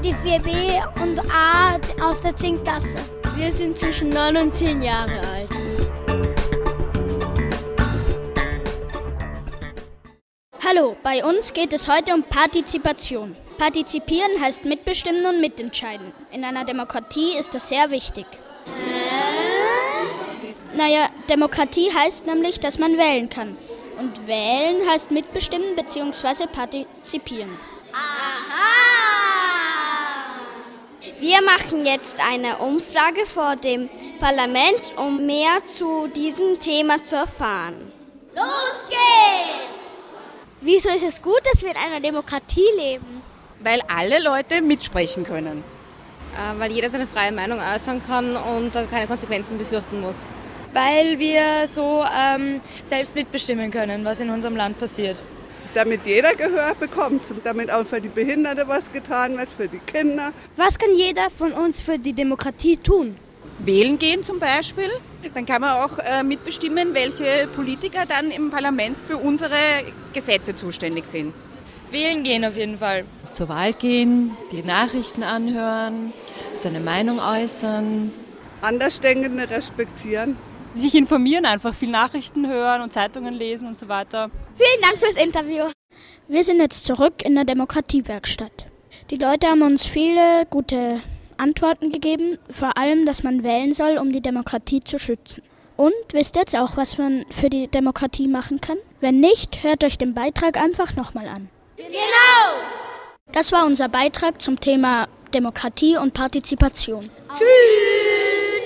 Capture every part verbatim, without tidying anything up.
sind die vier B und A aus der zehnten Klasse. Wir sind zwischen neun und zehn Jahre alt. Hallo, bei uns geht es heute um Partizipation. Partizipieren heißt mitbestimmen und mitentscheiden. In einer Demokratie ist das sehr wichtig. Äh? Naja, Demokratie heißt nämlich, dass man wählen kann. Und wählen heißt mitbestimmen bzw. partizipieren. Aha! Wir machen jetzt eine Umfrage vor dem Parlament, um mehr zu diesem Thema zu erfahren. Los geht's! Wieso ist es gut, dass wir in einer Demokratie leben? Weil alle Leute mitsprechen können. Äh, weil jeder seine freie Meinung äußern kann und dann keine Konsequenzen befürchten muss. Weil wir so ähm, selbst mitbestimmen können, was in unserem Land passiert. Damit jeder Gehör bekommt, damit auch für die Behinderten was getan wird, für die Kinder. Was kann jeder von uns für die Demokratie tun? Wählen gehen zum Beispiel. Dann kann man auch äh, mitbestimmen, welche Politiker dann im Parlament für unsere Gesetze zuständig sind. Wählen gehen auf jeden Fall. Zur Wahl gehen, die Nachrichten anhören, seine Meinung äußern. Andersdenkende respektieren. Sich informieren, einfach viel Nachrichten hören und Zeitungen lesen und so weiter. Vielen Dank fürs Interview. Wir sind jetzt zurück in der Demokratiewerkstatt. Die Leute haben uns viele gute Antworten gegeben, vor allem, dass man wählen soll, um die Demokratie zu schützen. Und wisst ihr jetzt auch, was man für die Demokratie machen kann? Wenn nicht, hört euch den Beitrag einfach nochmal an. Genau! Das war unser Beitrag zum Thema Demokratie und Partizipation. Tschüss!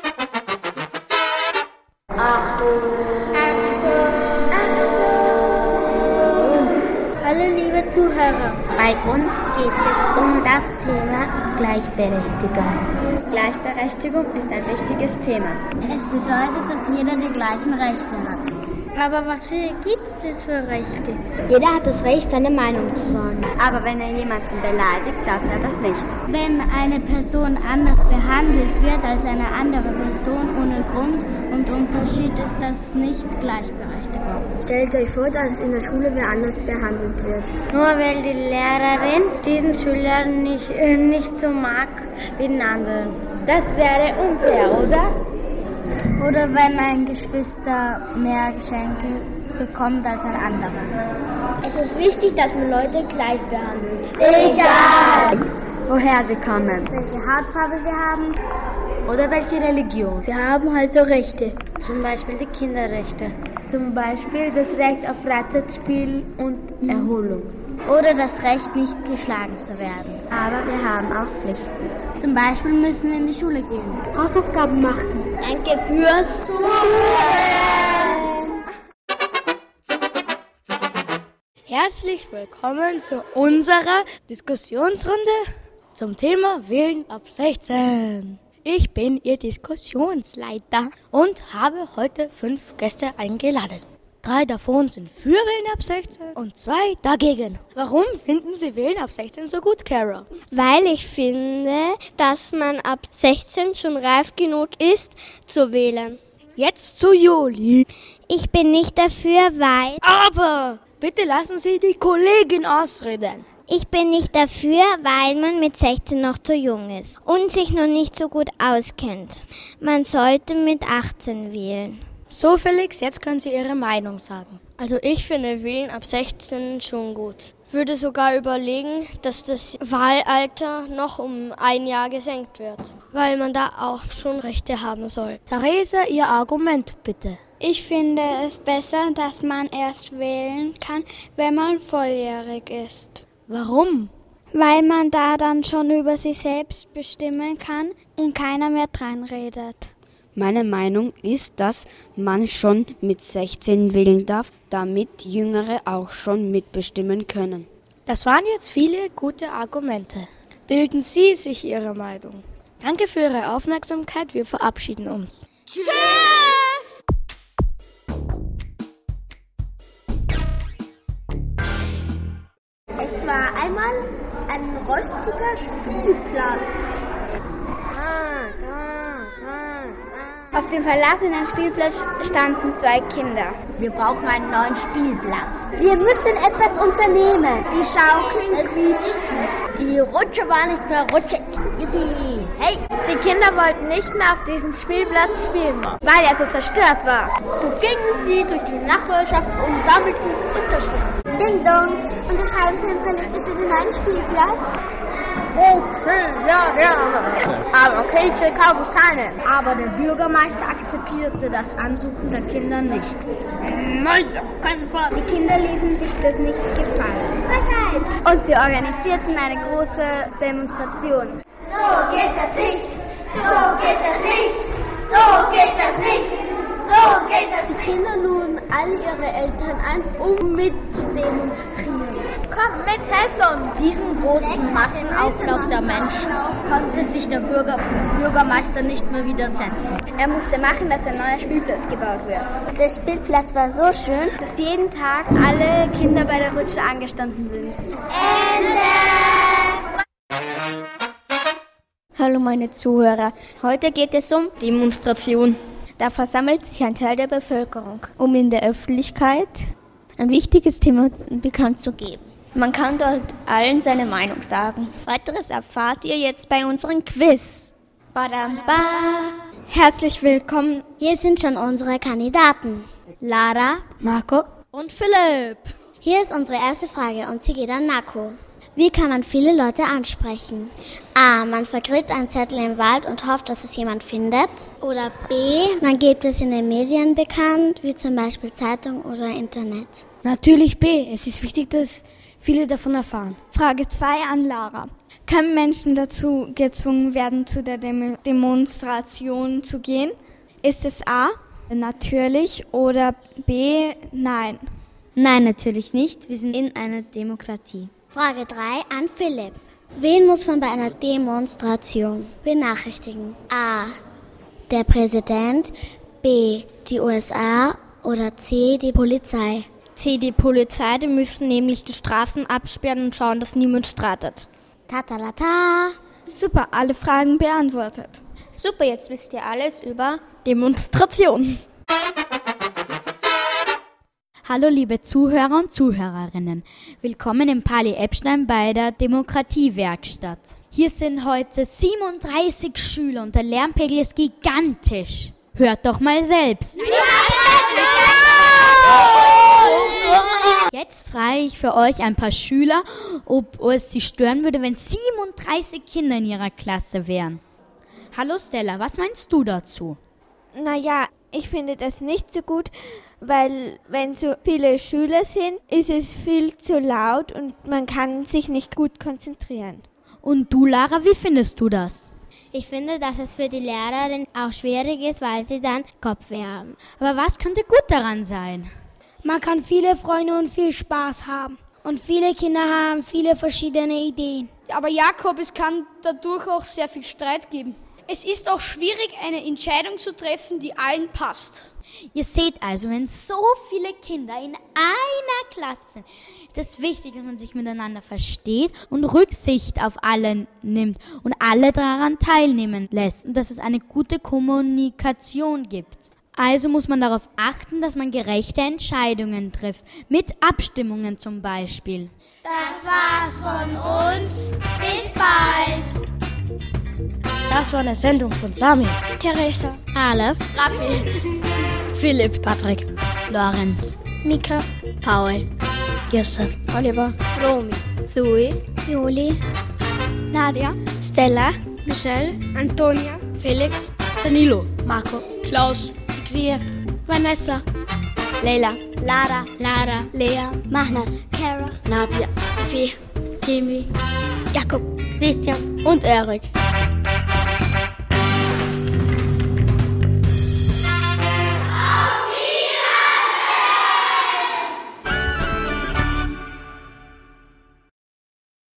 Achtung! Achtung! Achtung! Hallo liebe Zuhörer, bei uns geht es um das Thema Gleichberechtigung. Gleichberechtigung ist ein wichtiges Thema. Es bedeutet, dass jeder die gleichen Rechte hat. Aber was gibt es für Rechte? Jeder hat das Recht, seine Meinung zu sagen. Aber wenn er jemanden beleidigt, darf er das nicht. Wenn eine Person anders behandelt wird als eine andere Person ohne Grund und Unterschied, ist das nicht Gleichberechtigung. Stellt euch vor, dass in der Schule wer anders behandelt wird. Nur weil die Lehrerin diesen Schüler nicht, äh, nicht so mag wie den anderen. Das wäre unfair, oder? Oder wenn ein Geschwister mehr Geschenke bekommt als ein anderes. Es ist wichtig, dass man Leute gleich behandelt. Egal! Woher sie kommen. Welche Hautfarbe sie haben. Oder welche Religion. Wir haben also Rechte. Zum Beispiel die Kinderrechte. Zum Beispiel das Recht auf Freizeitspiel und mhm. Erholung. Oder das Recht, nicht geschlagen zu werden. Aber wir haben auch Pflichten. Zum Beispiel müssen wir in die Schule gehen. Hausaufgaben machen. Danke fürs Zuhören. Herzlich willkommen zu unserer Diskussionsrunde zum Thema Wählen ab sechzehn. Ich bin Ihr Diskussionsleiter und habe heute fünf Gäste eingeladen. Drei davon sind für Wählen ab sechzehn und zwei dagegen. Warum finden Sie Wählen ab sechzehn so gut, Cara? Weil ich finde, dass man ab sechzehn schon reif genug ist, zu wählen. Jetzt zu Juli. Ich bin nicht dafür, weil... Aber bitte lassen Sie die Kollegin ausreden. Ich bin nicht dafür, weil man mit sechzehn noch zu jung ist und sich noch nicht so gut auskennt. Man sollte mit achtzehn wählen. So, Felix, jetzt können Sie Ihre Meinung sagen. Also ich finde Wählen ab sechzehn schon gut. Würde sogar überlegen, dass das Wahlalter noch um ein Jahr gesenkt wird, weil man da auch schon Rechte haben soll. Theresa, Ihr Argument bitte. Ich finde es besser, dass man erst wählen kann, wenn man volljährig ist. Warum? Weil man da dann schon über sich selbst bestimmen kann und keiner mehr dreinredet. Meine Meinung ist, dass man schon mit sechzehn wählen darf, damit Jüngere auch schon mitbestimmen können. Das waren jetzt viele gute Argumente. Bilden Sie sich Ihre Meinung. Danke für Ihre Aufmerksamkeit. Wir verabschieden uns. Tschüss! Es war einmal ein rostiger Spielplatz. Auf dem verlassenen Spielplatz standen zwei Kinder. Wir brauchen einen neuen Spielplatz. Wir müssen etwas unternehmen. Die Schaukeln, es quietscht. Die Rutsche war nicht mehr rutschig. Yippie! Hey! Die Kinder wollten nicht mehr auf diesem Spielplatz spielen, weil er so zerstört war. So gingen sie durch die Nachbarschaft und sammelten Unterschriften. Ding dong! Unterschreiben Sie unsere Liste für den neuen Spielplatz? Okay, ja, gerne. Aber Kekse kaufe ich keine. Aber der Bürgermeister akzeptierte das Ansuchen der Kinder nicht. Nein, auf keinen Fall. Die Kinder ließen sich das nicht gefallen. Und sie organisierten eine große Demonstration. So geht das nicht! So geht das nicht! So geht das nicht! So geht das nicht! Die Kinder luden alle ihre Eltern ein, um mit zu demonstrieren. Kommt mit, helft uns! Diesen großen Massenauflauf der Menschen konnte sich der Bürger, Bürgermeister nicht mehr widersetzen. Er musste machen, dass ein neuer Spielplatz gebaut wird. Der Spielplatz war so schön, dass jeden Tag alle Kinder bei der Rutsche angestanden sind. Ende! Hallo meine Zuhörer, heute geht es um Demonstration. Da versammelt sich ein Teil der Bevölkerung, um in der Öffentlichkeit ein wichtiges Thema bekannt zu geben. Man kann dort allen seine Meinung sagen. Weiteres erfahrt ihr jetzt bei unserem Quiz. Badam, ba. Herzlich willkommen. Hier sind schon unsere Kandidaten. Lara, Marco und Philipp. Hier ist unsere erste Frage und sie geht an Marco. Wie kann man viele Leute ansprechen? A. Man vergräbt einen Zettel im Wald und hofft, dass es jemand findet. Oder B. Man gibt es in den Medien bekannt, wie zum Beispiel Zeitung oder Internet. Natürlich B. Es ist wichtig, dass viele davon erfahren. Frage zwei an Lara. Können Menschen dazu gezwungen werden, zu der Dem- Demonstration zu gehen? Ist es A. natürlich oder B. nein? Nein, natürlich nicht. Wir sind in einer Demokratie. Frage drei an Philipp. Wen muss man bei einer Demonstration benachrichtigen? A. Der Präsident, B. die U S A oder C. die Polizei? C. die Polizei, die müssen nämlich die Straßen absperren und schauen, dass niemand streitet. Tatalata. Super, alle Fragen beantwortet. Super, jetzt wisst ihr alles über Demonstration. Hallo liebe Zuhörer und Zuhörerinnen, willkommen im Pali Epstein bei der Demokratiewerkstatt. Hier sind heute siebenunddreißig Schüler und der Lärmpegel ist gigantisch. Hört doch mal selbst. Jetzt frage ich für euch ein paar Schüler, ob es sie stören würde, wenn siebenunddreißig Kinder in ihrer Klasse wären. Hallo Stella, was meinst du dazu? Naja, ich finde das nicht so gut, weil wenn so viele Schüler sind, ist es viel zu laut und man kann sich nicht gut konzentrieren. Und du, Lara, wie findest du das? Ich finde, dass es für die Lehrerin auch schwierig ist, weil sie dann Kopfweh haben. Aber was könnte gut daran sein? Man kann viele Freunde und viel Spaß haben. Und viele Kinder haben viele verschiedene Ideen. Aber Jakob, es kann dadurch auch sehr viel Streit geben. Es ist auch schwierig, eine Entscheidung zu treffen, die allen passt. Ihr seht also, wenn so viele Kinder in einer Klasse sind, ist es wichtig, dass man sich miteinander versteht und Rücksicht auf alle nimmt und alle daran teilnehmen lässt und dass es eine gute Kommunikation gibt. Also muss man darauf achten, dass man gerechte Entscheidungen trifft, mit Abstimmungen zum Beispiel. Das war's von uns. Bis bald. Das war eine Sendung von Sami, Theresa, Aleph, Raffi, Philipp, Patrick, Lorenz, Mika, Paul, Josef, Oliver, Romy, Zoe, Juli, Nadia, Stella, Michelle, Antonia, Felix, Danilo, Marco, Klaus, Kria, Vanessa, Leila, Lara, Lara, Lea, Mahnas, Kara, Nadia, Sophie, Timmy, Jakob, Christian und Erik.